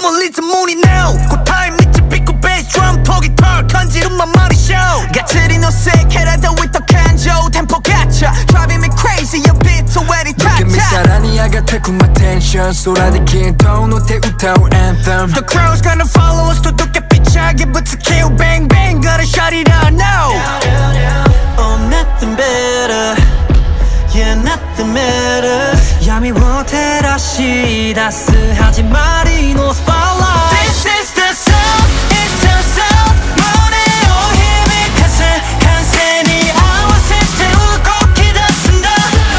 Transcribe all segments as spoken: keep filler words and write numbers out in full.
멀리 문이 now 고타임 밑에 삐꾸 베이스 드럼 포기 털 건지름만 말이 show 가츠린 옷에 캐라도 with the kanjo 템포 갇혀 driving me crazy your beat so very tight 느낌이 사라니야 같아 군 my tension 쏟아내긴 톤 옷에 우타운 anthem The crowd's gonna follow us 도둑게 삐차게 붙어 kill bang bang gotta shut it out now Oh nothing better Yeah nothing matters 야미 못해라 시 다스하지 말이 no spotlight This is the sound It's the sound 문에 오힘이 가세 간센이 아와세 태우고 기다쓴다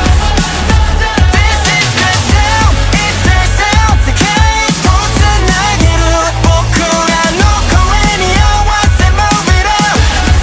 This is the sound It's the sound 세계의 돋은 날개로 보쿠라 놓고 any 아와세 move it up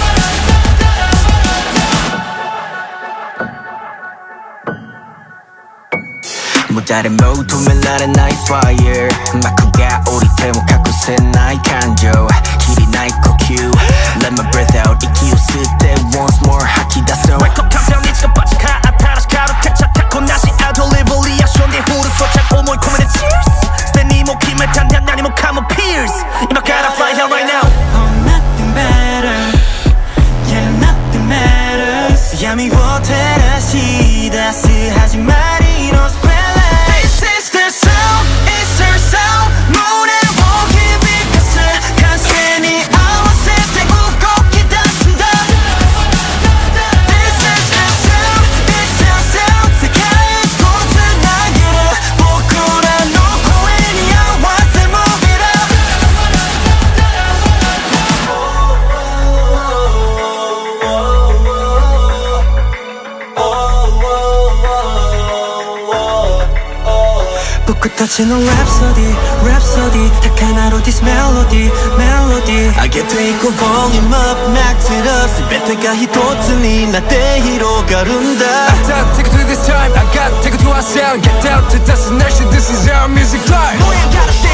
모자란 모두면 나는 나의 fire 마쿠가 우리 태몽하고 새 나의 간조 길이 나의呼吸 Let my breath out 이기 웃을 때 once more 하키다서 Wake up 감정 이치가 빠지카 아타라시 가로케 차타코 나시 out delivery 아쉬운데 후루 쏟아 오모이 코멘의 cheers 스탠이 목힘에 단단 나니 목하면 pierce 이마 gotta fly hell right now Oh nothing better Yeah nothing matters 야미 못해라 시 다스하지 말이 no spotlight This is the sound, it's her sound 문에 오힘이 가세 간센이 아와세 태우고 기다쓴다 This is the sound, it's her sound 세계의 돋은 날개로 보쿠라 놓고 any 아와세 move it up 붓고 터치는 rhapsody, rhapsody 딱 하나로 this melody, melody 알게 돼 있고 volume up, max it up 스베트가 히토츠니 나때 히로가 룬다 I don't take it to this time I got take it to our sound Get down to dust and nation This is our music life 모양 가라